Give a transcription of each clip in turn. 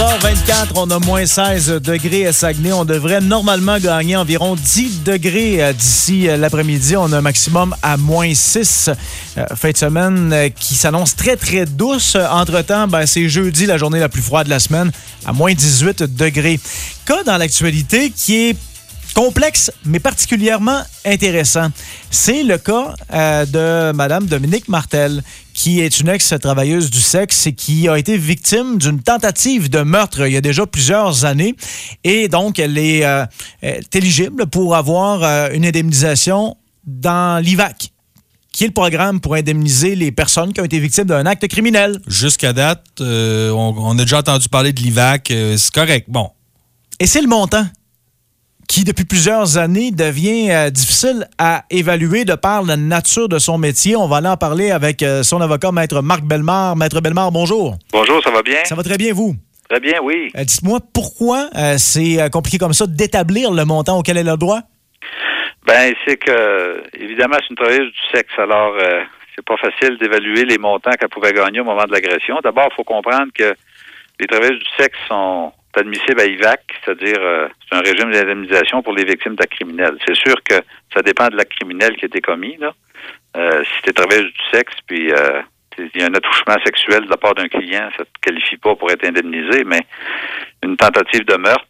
16h24, on a moins 16 degrés à Saguenay. On devrait normalement gagner environ 10 degrés d'ici l'après-midi. On a un maximum à moins 6. Fin de semaine qui s'annonce très, très douce. Entre-temps, c'est jeudi, la journée la plus froide de la semaine, à moins 18 degrés. Cas dans l'actualité qui est complexe, mais particulièrement intéressant. C'est le cas de Mme Dominique Martel, qui est une ex-travailleuse du sexe et qui a été victime d'une tentative de meurtre il y a déjà plusieurs années. Et donc, elle est éligible pour avoir une indemnisation dans l'IVAC, qui est le programme pour indemniser les personnes qui ont été victimes d'un acte criminel. Jusqu'à date, on a déjà entendu parler de l'IVAC. C'est correct, bon. Et c'est le montant qui, depuis plusieurs années, devient difficile à évaluer de par la nature de son métier. On va aller en parler avec son avocat, Maître Marc Bellemare. Maître Bellemare, bonjour. Bonjour, ça va bien? Ça va très bien, vous? Très bien, oui. Dites-moi, pourquoi c'est compliqué comme ça d'établir le montant auquel elle a le droit? Ben, c'est que, évidemment, c'est une travailleuse du sexe, alors c'est pas facile d'évaluer les montants qu'elle pouvait gagner au moment de l'agression. D'abord, il faut comprendre que les travailleuses du sexe sont admissibles à IVAC, c'est-à-dire c'est un régime d'indemnisation pour les victimes d'actes criminels. C'est sûr que ça dépend de l'acte criminel qui a été commis, là. Si tu es travailleuse du sexe, puis il y a un attouchement sexuel de la part d'un client, ça ne te qualifie pas pour être indemnisé, mais une tentative de meurtre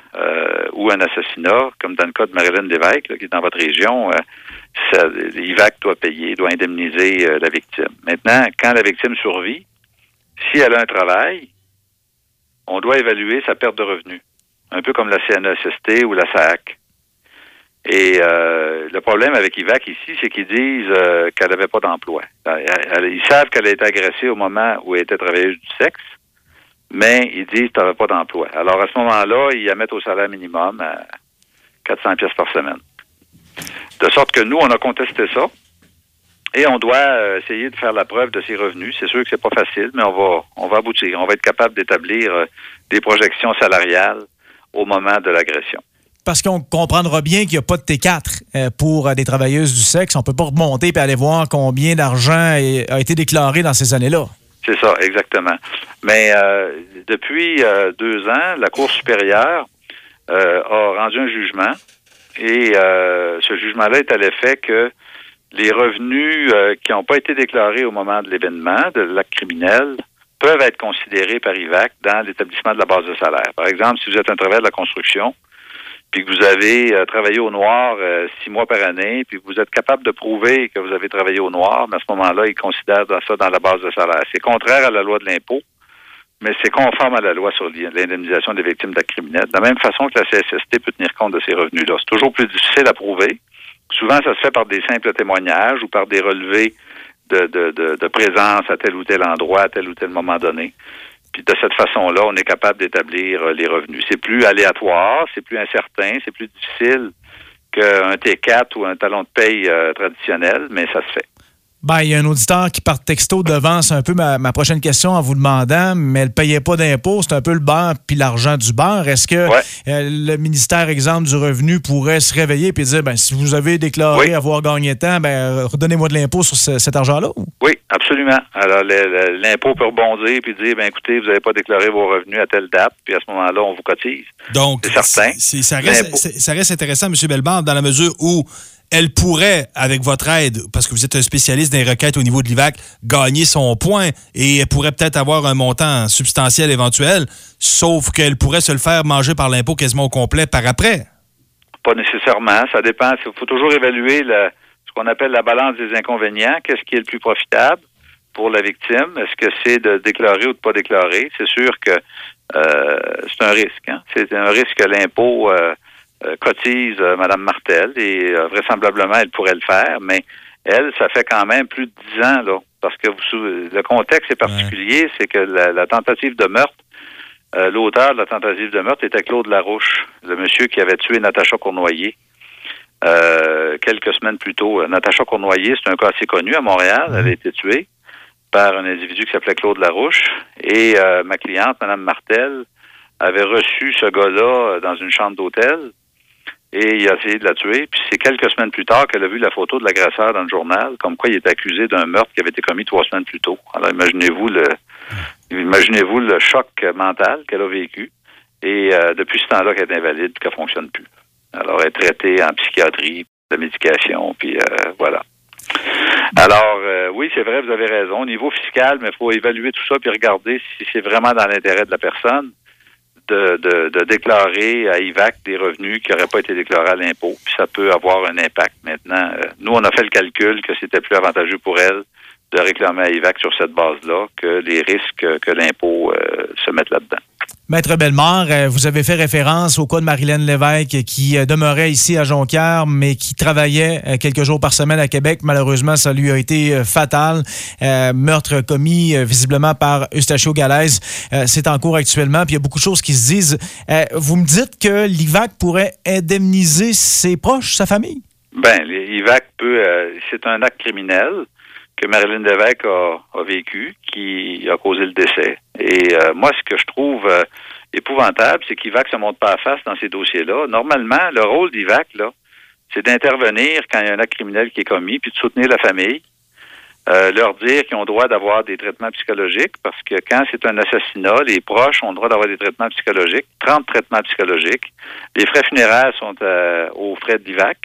ou un assassinat, comme dans le cas de Marilyn Lévesque, là, qui est dans votre région, l'IVAC doit payer, doit indemniser la victime. Maintenant, quand la victime survit, si elle a un travail, on doit évaluer sa perte de revenus, un peu comme la CNESST ou la SAAC. Et le problème avec IVAC ici, c'est qu'ils disent qu'elle n'avait pas d'emploi. Ils savent qu'elle a été agressée au moment où elle était travailleuse du sexe, mais ils disent que tu n'avais pas d'emploi. Alors, à ce moment-là, ils la mettent au salaire minimum à 400 pièces par semaine. De sorte que nous, on a contesté ça. Et on doit essayer de faire la preuve de ses revenus. C'est sûr que c'est pas facile, mais on va aboutir. On va être capable d'établir des projections salariales au moment de l'agression. Parce qu'on comprendra bien qu'il n'y a pas de T4 pour des travailleuses du sexe. On peut pas remonter et aller voir combien d'argent a été déclaré dans ces années-là. C'est ça, exactement. Mais depuis 2 ans, la Cour supérieure a rendu un jugement. Et ce jugement-là est à l'effet que les revenus qui n'ont pas été déclarés au moment de l'événement, de l'acte criminel, peuvent être considérés par IVAC dans l'établissement de la base de salaire. Par exemple, si vous êtes un travailleur de la construction, puis que vous avez travaillé au noir 6 mois par année, puis que vous êtes capable de prouver que vous avez travaillé au noir, mais à ce moment-là, ils considèrent ça dans la base de salaire. C'est contraire à la loi de l'impôt, mais c'est conforme à la loi sur l'indemnisation des victimes d'actes criminels. De la même façon que la CSST peut tenir compte de ces revenus-là. C'est toujours plus difficile à prouver. Souvent, ça se fait par des simples témoignages ou par des relevés de présence à tel ou tel endroit, à tel ou tel moment donné. Puis de cette façon-là, on est capable d'établir les revenus. C'est plus aléatoire, c'est plus incertain, c'est plus difficile qu'un T4 ou un talon de paye traditionnel, mais ça se fait. Il y a un auditeur qui, par texto, devance un peu ma prochaine question en vous demandant, mais elle ne payait pas d'impôts, c'est un peu le beurre puis l'argent du beurre. Est-ce que le ministère, exemple, du revenu pourrait se réveiller et dire, si vous avez déclaré avoir gagné tant, redonnez-moi de l'impôt sur cet argent-là? Oui, absolument. Alors, l'impôt peut rebondir puis dire, écoutez, vous n'avez pas déclaré vos revenus à telle date, puis à ce moment-là, on vous cotise. Donc, c'est certain. Ça reste intéressant, M. Bellemare, dans la mesure où elle pourrait, avec votre aide, parce que vous êtes un spécialiste des requêtes au niveau de l'IVAC, gagner son point et elle pourrait peut-être avoir un montant substantiel éventuel, sauf qu'elle pourrait se le faire manger par l'impôt quasiment au complet par après. Pas nécessairement. Ça dépend. Il faut toujours évaluer ce qu'on appelle la balance des inconvénients. Qu'est-ce qui est le plus profitable pour la victime? Est-ce que c'est de déclarer ou de pas déclarer? C'est sûr que c'est un risque. Hein? C'est un risque que l'impôt cotise Mme Martel et vraisemblablement, elle pourrait le faire, mais elle, ça fait quand même plus de 10 ans, là, parce que le contexte est particulier, c'est que la tentative de meurtre, l'auteur de la tentative de meurtre était Claude Larouche, le monsieur qui avait tué Natacha Cournoyer quelques semaines plus tôt. Natacha Cournoyer, c'est un cas assez connu à Montréal, elle a été tuée par un individu qui s'appelait Claude Larouche, et ma cliente, Mme Martel, avait reçu ce gars-là dans une chambre d'hôtel, et il a essayé de la tuer. Puis c'est quelques semaines plus tard qu'elle a vu la photo de l'agresseur dans le journal, comme quoi il était accusé d'un meurtre qui avait été commis 3 semaines plus tôt. Alors imaginez-vous Imaginez-vous le choc mental qu'elle a vécu. Et depuis ce temps-là, qu'elle est invalide et qu'elle ne fonctionne plus. Alors, elle est traitée en psychiatrie, de médication, puis voilà. Alors, oui, c'est vrai, vous avez raison. Au niveau fiscal, mais il faut évaluer tout ça puis regarder si c'est vraiment dans l'intérêt de la personne de déclarer à IVAC des revenus qui n'auraient pas été déclarés à l'impôt. Puis ça peut avoir un impact. Maintenant, nous, on a fait le calcul que c'était plus avantageux pour elle de réclamer à IVAC sur cette base-là que les risques que l'impôt se mette là-dedans. Maître Bellemare, vous avez fait référence au cas de Marilyn Lévesque qui demeurait ici à Jonquière, mais qui travaillait quelques jours par semaine à Québec. Malheureusement, ça lui a été fatal. Meurtre commis visiblement par Eustachio Galaise. C'est en cours actuellement, puis il y a beaucoup de choses qui se disent. Vous me dites que l'IVAC pourrait indemniser ses proches, sa famille? Bien, l'IVAC peut... c'est un acte criminel que Marilyn Lévesque a vécu, qui a causé le décès. Et moi, ce que je trouve épouvantable, c'est qu'IVAC ne se montre pas à face dans ces dossiers-là. Normalement, le rôle d'IVAC, là, c'est d'intervenir quand il y a un acte criminel qui est commis, puis de soutenir la famille, leur dire qu'ils ont droit d'avoir des traitements psychologiques, parce que quand c'est un assassinat, les proches ont le droit d'avoir des traitements psychologiques, 30 traitements psychologiques. Les frais funéraires sont aux frais de l'IVAC.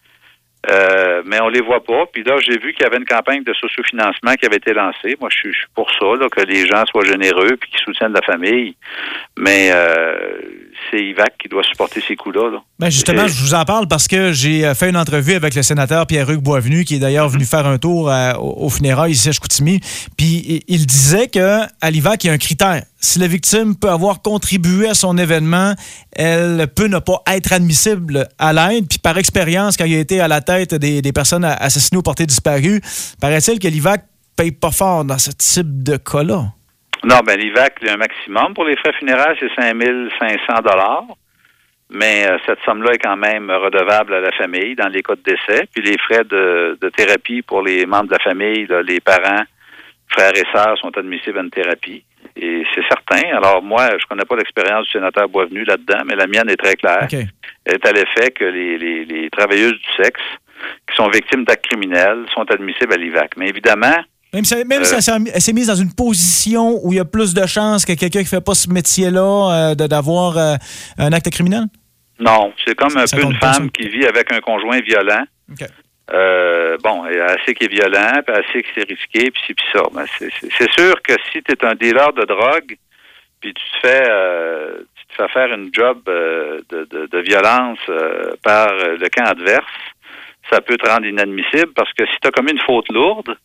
Mais on les voit pas. Puis là, j'ai vu qu'il y avait une campagne de sociofinancement qui avait été lancée. Moi, je suis pour ça, là, que les gens soient généreux puis qu'ils soutiennent la famille. Mais c'est IVAC qui doit supporter ces coûts-là. Là. Ben justement, je vous en parle parce que j'ai fait une entrevue avec le sénateur Pierre-Hugues Boisvenu, qui est d'ailleurs venu faire un tour au funérailles ici à Chicoutimi. Puis il disait qu'à l'IVAC, il y a un critère. Si la victime peut avoir contribué à son événement, elle peut ne pas être admissible à l'aide. Puis par expérience, quand il a été à la tête des personnes assassinées ou portées disparues, paraît-il que l'IVAC ne paye pas fort dans ce type de cas-là. Non, ben l'IVAC, il y a un maximum pour les frais funéraires, c'est 5 500 $. Mais cette somme-là est quand même redevable à la famille dans les cas de décès. Puis les frais de thérapie pour les membres de la famille, là, les parents, frères et sœurs sont admissibles à une thérapie. Et c'est certain. Alors moi, je connais pas l'expérience du sénateur Boisvenu là-dedans, mais la mienne est très claire. Okay. Elle est à l'effet que les travailleuses du sexe qui sont victimes d'actes criminels sont admissibles à l'IVAC. Mais évidemment... Même si elle s'est mise dans une position où il y a plus de chances que quelqu'un qui fait pas ce métier-là d'avoir un acte criminel? Non, c'est comme un peu une femme qui vit avec un conjoint violent. Okay. Bon, assez qui est violent, puis assez qui c'est risqué, puis ci, puis ça. Ben, c'est sûr que si tu es un dealer de drogue, puis tu te fais faire une job de violence par le camp adverse, ça peut te rendre inadmissible, parce que si tu as commis une faute lourde,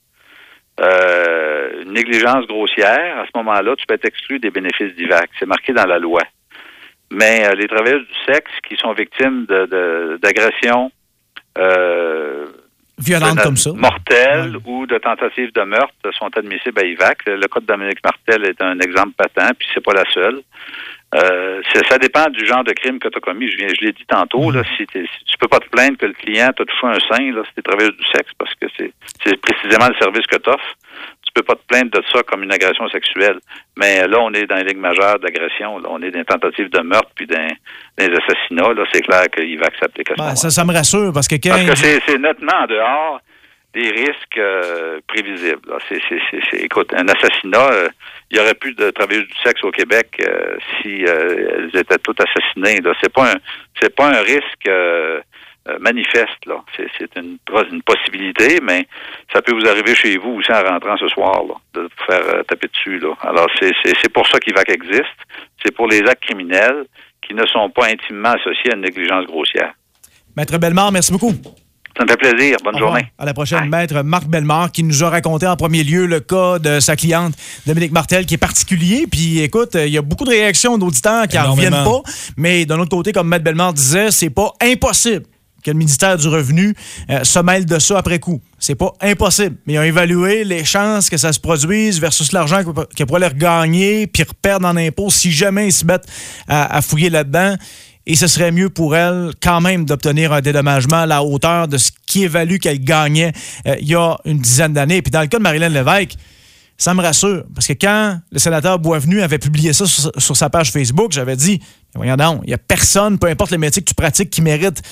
une négligence grossière, à ce moment-là, tu peux être exclu des bénéfices d'IVAC. C'est marqué dans la loi. Mais les travailleurs du sexe qui sont victimes d'agressions violentes comme ça, mortelles ou de tentatives de meurtre sont admissibles à IVAC. Le cas de Dominique Martel est un exemple patent, puis c'est pas la seule. Ça dépend du genre de crime que tu as commis. Je l'ai dit tantôt, là, si tu peux pas te plaindre que le client t'a touché un sein, là, si t'es travailleur du sexe, parce que c'est précisément le service que tu offres. Tu peux pas te plaindre de ça comme une agression sexuelle. Mais là, on est dans les ligues majeures d'agression. Là, on est dans des tentatives de meurtre puis dans les assassinats. Là, c'est clair que l'IVAC s'applique à ce moment-là. Ça me rassure parce que c'est nettement en dehors des risques prévisibles. Là. Écoute, un assassinat, il y aurait plus de travailleuses du sexe au Québec si elles étaient toutes assassinées. Là. C'est pas un risque manifeste. Là. C'est une possibilité, mais ça peut vous arriver chez vous aussi en rentrant ce soir, là, de vous faire taper dessus. Là. Alors, c'est pour ça qu'IVAC existe. C'est pour les actes criminels qui ne sont pas intimement associés à une négligence grossière. Maître Bellemare, merci beaucoup. Ça me fait plaisir. Bonne journée. À la prochaine. Bye. Maître Marc Bellemare qui nous a raconté en premier lieu le cas de sa cliente Dominique Martel qui est particulier. Puis écoute, il y a beaucoup de réactions d'auditeurs qui n'en reviennent pas. Mais d'un autre côté, comme Maître Bellemare disait, c'est pas impossible que le ministère du Revenu se mêle de ça après coup. C'est pas impossible. Mais ils ont évalué les chances que ça se produise versus l'argent qu'ils pourraient leur gagner puis reperdre en impôts si jamais ils se mettent à fouiller là-dedans. Et ce serait mieux pour elle quand même d'obtenir un dédommagement à la hauteur de ce qui évalue qu'elle gagnait il y a une dizaine d'années. Puis dans le cas de Marilyn Lévesque, ça me rassure. Parce que quand le sénateur Boisvenu avait publié ça sur sa page Facebook, j'avais dit, voyons donc, il n'y a personne, peu importe le métier que tu pratiques, qui mérite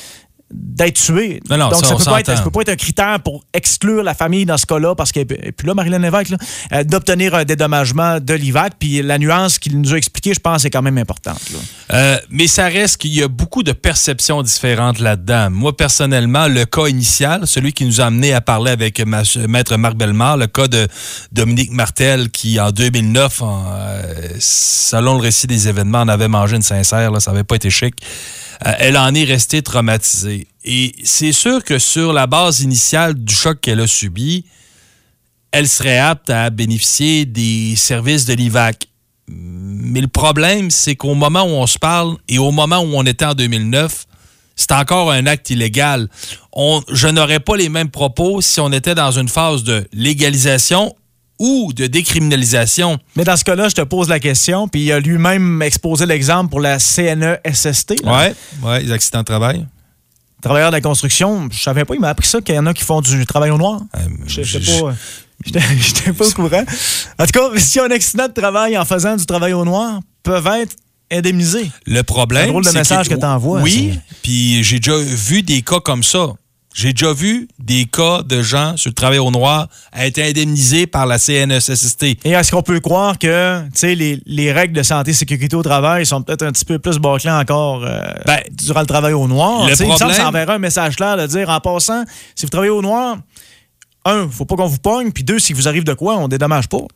d'être tué. Non, donc, ça peut pas être un critère pour exclure la famille dans ce cas-là, parce qu'elle n'est plus là, Marilyn Lévesque, là, d'obtenir un dédommagement de l'IVAC. Puis la nuance qu'il nous a expliquée, je pense, est quand même importante. Mais ça reste qu'il y a beaucoup de perceptions différentes là-dedans. Moi, personnellement, le cas initial, celui qui nous a amené à parler avec Maître Marc Bellemare, le cas de Dominique Martel, qui, en 2009, selon le récit des événements, en avait mangé une sincère, là, ça n'avait pas été chic. Elle en est restée traumatisée. Et c'est sûr que sur la base initiale du choc qu'elle a subi, elle serait apte à bénéficier des services de l'IVAC. Mais le problème, c'est qu'au moment où on se parle et au moment où on était en 2009, c'est encore un acte illégal. Je n'aurais pas les mêmes propos si on était dans une phase de légalisation ou de décriminalisation. Mais dans ce cas-là, je te pose la question, puis il a lui-même exposé l'exemple pour la CNESST. Oui, les accidents de travail. Travailleurs de la construction, je savais pas, il m'a appris ça, qu'il y en a qui font du travail au noir. J'étais pas au courant. En tout cas, si un accident de travail en faisant du travail au noir peuvent être indemnisés. Le problème, c'est un drôle de message que tu envoies. Oui, puis j'ai déjà vu des cas comme ça. J'ai déjà vu des cas de gens sur le travail au noir à être indemnisés par la CNESST. Et est-ce qu'on peut croire que les règles de santé et sécurité au travail sont peut-être un petit peu plus bâclées encore durant le travail au noir? Il me semble que ça enverrait un message clair de dire, en passant, si vous travaillez au noir, un, il ne faut pas qu'on vous pogne, puis deux, si vous arrive de quoi, on dédommage pas.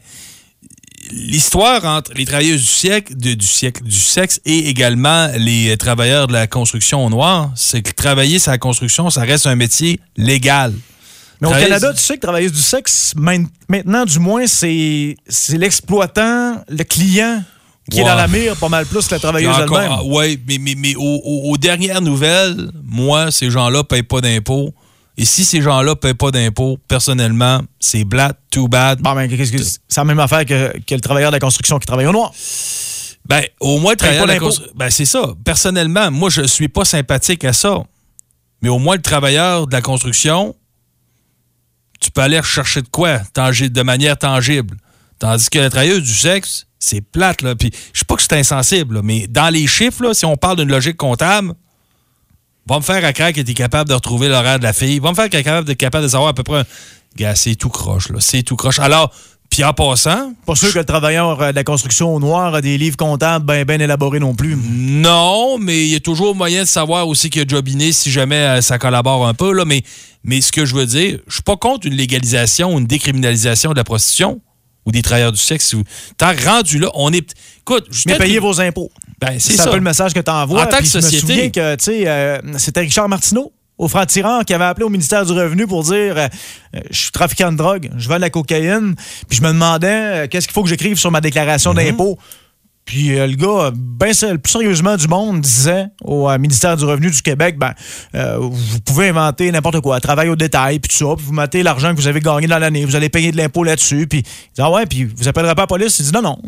L'histoire entre les travailleuses du sexe et également les travailleurs de la construction au noir, c'est que travailler sur la construction, ça reste un métier légal. Mais au Canada, tu sais que travailleuse du sexe, maintenant, du moins, c'est l'exploitant, le client qui est dans la mire pas mal plus que la travailleuse elle-même. Oui, mais aux dernières nouvelles, moi, ces gens-là ne payent pas d'impôts. Et si ces gens-là ne payent pas d'impôts, personnellement, c'est too bad. Bon, mais c'est la même affaire que le travailleur de la construction qui travaille au noir. Au moins, le travailleur de la construction. C'est ça. Personnellement, moi, je ne suis pas sympathique à ça. Mais au moins, le travailleur de la construction, tu peux aller rechercher de quoi de manière tangible. Tandis que la travailleuse du sexe, c'est plate, là. Puis, je ne sais pas que c'est insensible, là, mais dans les chiffres, là, si on parle d'une logique comptable, va me faire à craindre que tu es capable de retrouver l'horaire de la fille. Va me faire capable de savoir à peu près... Gars, c'est tout croche, là. C'est tout croche. Alors, puis en passant... Pas sûr que le travailleur de la construction au noir a des livres comptables bien élaborés non plus. Non, mais il y a toujours moyen de savoir aussi qu'il y a jobiné si jamais ça collabore un peu, là. Mais ce que je veux dire, je suis pas contre une légalisation ou une décriminalisation de la prostitution ou des travailleurs du sexe. Tant rendu là, on est... Écoute, mais payez vos impôts. C'est un peu le message que tu envoies. En tant que Je société. me souviens que, c'était Richard Martineau, au franc-tireur, qui avait appelé au ministère du Revenu pour dire je suis trafiquant de drogue, je vends de la cocaïne, puis je me demandais qu'est-ce qu'il faut que j'écrive sur ma déclaration d'impôt. Puis le gars, le plus sérieusement du monde, disait au ministère du Revenu du Québec, vous pouvez inventer n'importe quoi, travail au détail, puis tout ça, puis vous mettez l'argent que vous avez gagné dans l'année, vous allez payer de l'impôt là-dessus, puis il dit puis vous appellerez pas la police? Il dit non.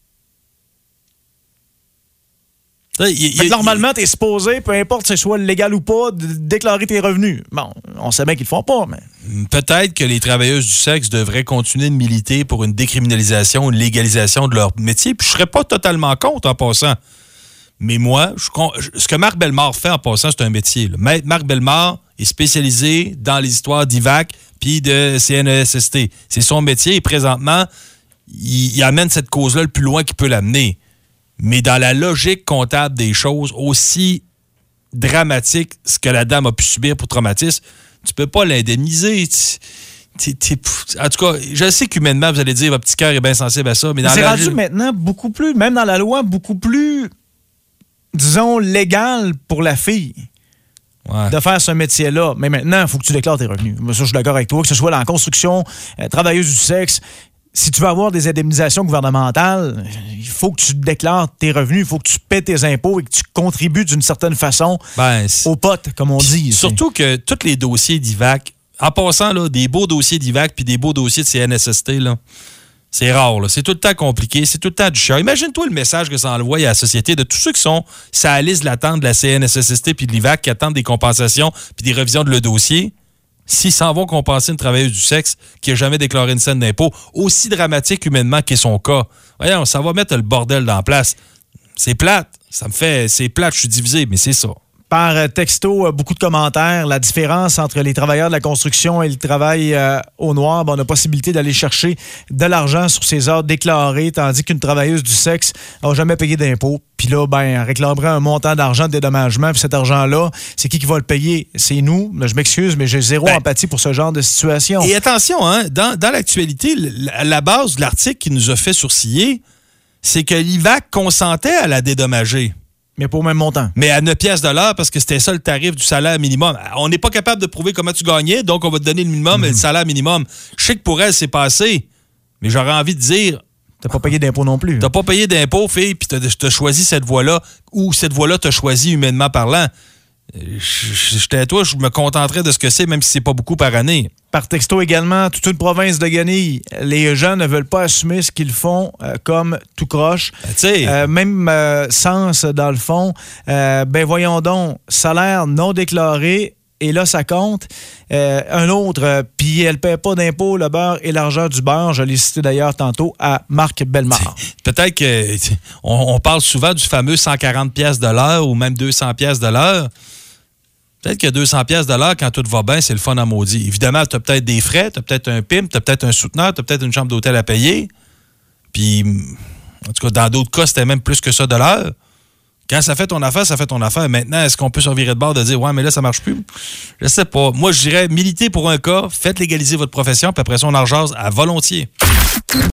Normalement, tu es supposé, peu importe si c'est soit légal ou pas, de déclarer tes revenus. Bon, on sait bien qu'ils le font pas, mais... Peut-être que les travailleuses du sexe devraient continuer de militer pour une décriminalisation, une légalisation de leur métier, puis je serais pas totalement contre en passant. Mais moi, ce que Marc Bellemare fait en passant, c'est un métier. Là. Marc Bellemare est spécialisé dans les histoires d'IVAC puis de CNESST. C'est son métier et présentement, il amène cette cause-là le plus loin qu'il peut l'amener. Mais dans la logique comptable des choses, aussi dramatique ce que la dame a pu subir pour traumatisme, tu peux pas l'indemniser. En tout cas, je sais qu'humainement, vous allez dire, votre petit cœur est bien sensible à ça, mais dans c'est rendu maintenant beaucoup plus, même dans la loi, beaucoup plus, disons, légal pour la fille de faire ce métier-là. Mais maintenant, il faut que tu déclares tes revenus. Moi, ça, je suis d'accord avec toi, que ce soit dans la construction, travailleuse du sexe. Si tu veux avoir des indemnisations gouvernementales, il faut que tu déclares tes revenus, il faut que tu paies tes impôts et que tu contribues d'une certaine façon aux potes, comme on dit. Surtout que tous les dossiers d'IVAC, en passant, là, des beaux dossiers d'IVAC puis des beaux dossiers de CNSST, là, c'est rare. Là. C'est tout le temps compliqué, c'est tout le temps du chiant. Imagine-toi le message que ça envoie à la société de tous ceux qui sont sur la liste d'attente de la CNSST puis de l'IVAC qui attendent des compensations puis des révisions de le dossier. S'ils s'en vont compenser une travailleuse du sexe qui n'a jamais déclaré une scène d'impôt, aussi dramatique humainement qu'est son cas, voyons, ça va mettre le bordel dans la place. C'est plate. C'est plate, je suis divisé, mais c'est ça. Par texto, beaucoup de commentaires. La différence entre les travailleurs de la construction et le travail au noir, on a possibilité d'aller chercher de l'argent sur ses heures déclarées, tandis qu'une travailleuse du sexe n'a jamais payé d'impôts. Puis là, elle réclamerait un montant d'argent de dédommagement. Puis cet argent-là, c'est qui va le payer? C'est nous. Je m'excuse, mais j'ai zéro empathie pour ce genre de situation. Et attention, dans l'actualité, la base de l'article qui nous a fait sourciller, c'est que l'IVAC consentait à la dédommager. Mais pas au même montant. Mais à 9 piastres de l'heure, parce que c'était ça le tarif du salaire minimum. On n'est pas capable de prouver comment tu gagnais, donc on va te donner le minimum et le salaire minimum. Je sais que pour elle, c'est passé, mais j'aurais envie de dire... T'as pas payé d'impôts non plus. T'as pas payé d'impôts, fille, puis t'as choisi cette voie-là, ou cette voie-là t'a choisi humainement parlant. J'étais à toi, je me contenterais de ce que c'est, même si c'est pas beaucoup par année. Par texto également, toute une province de guenilles. Les gens ne veulent pas assumer ce qu'ils font comme tout croche. Même sens, dans le fond. Voyons donc, salaire non déclaré, et là, ça compte. Un autre, puis elle ne paie pas d'impôts, le beurre et l'argent du beurre. Je l'ai cité d'ailleurs tantôt à Marc Bellemare. Peut-être qu'on parle souvent du fameux 140 piastres de l'heure ou même 200 piastres de l'heure. Peut-être que 200 piastres de l'heure, quand tout va bien, c'est le fun à maudit. Évidemment, tu as peut-être des frais, tu as peut-être un PIM, tu as peut-être un souteneur, tu as peut-être une chambre d'hôtel à payer. Puis, en tout cas, dans d'autres cas, c'était même plus que ça de l'heure. Quand ça fait ton affaire, ça fait ton affaire. Maintenant, est-ce qu'on peut se revirer de bord de dire « Ouais, mais là, ça marche plus? » Je sais pas. Moi, je dirais, militez pour un cas, faites légaliser votre profession, puis après ça, on en rejase à volontiers.